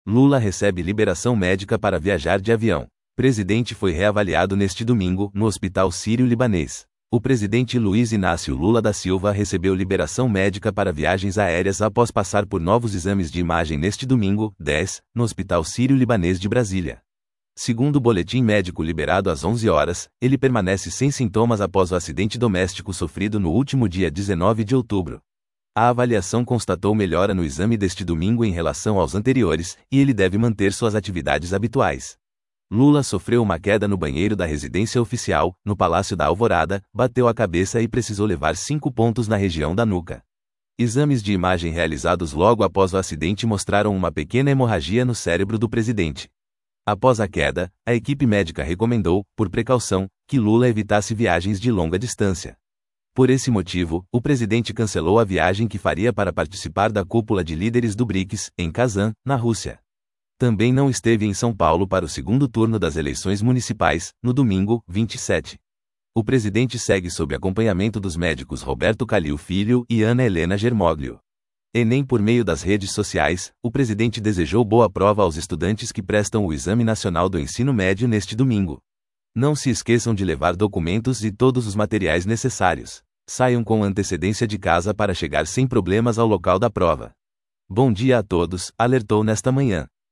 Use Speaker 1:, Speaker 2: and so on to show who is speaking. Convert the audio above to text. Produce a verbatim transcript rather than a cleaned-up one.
Speaker 1: Lula recebe liberação médica para viajar de avião. Presidente foi reavaliado neste domingo, no Hospital Sírio-Libanês. O presidente Luiz Inácio Lula da Silva recebeu liberação médica para viagens aéreas após passar por novos exames de imagem neste domingo, dez, no Hospital Sírio-Libanês de Brasília. Segundo o boletim médico liberado às onze horas, ele permanece sem sintomas após o acidente doméstico sofrido no último dia dezenove de outubro. A avaliação constatou melhora no exame deste domingo em relação aos anteriores, e ele deve manter suas atividades habituais. Lula sofreu uma queda no banheiro da residência oficial, no Palácio da Alvorada, bateu a cabeça e precisou levar cinco pontos na região da nuca. Exames de imagem realizados logo após o acidente mostraram uma pequena hemorragia no cérebro do presidente. Após a queda, a equipe médica recomendou, por precaução, que Lula evitasse viagens de longa distância. Por esse motivo, o presidente cancelou a viagem que faria para participar da cúpula de líderes do BRICS, em Kazan, na Rússia. Também não esteve em São Paulo para o segundo turno das eleições municipais, no domingo, vinte e sete. O presidente segue sob acompanhamento dos médicos Roberto Calil Filho e Ana Helena Germoglio. E nem por meio das redes sociais, o presidente desejou boa prova aos estudantes que prestam o Exame Nacional do Ensino Médio neste domingo. Não se esqueçam de levar documentos e todos os materiais necessários. Saiam com antecedência de casa para chegar sem problemas ao local da prova. Bom dia a todos, alertou nesta manhã.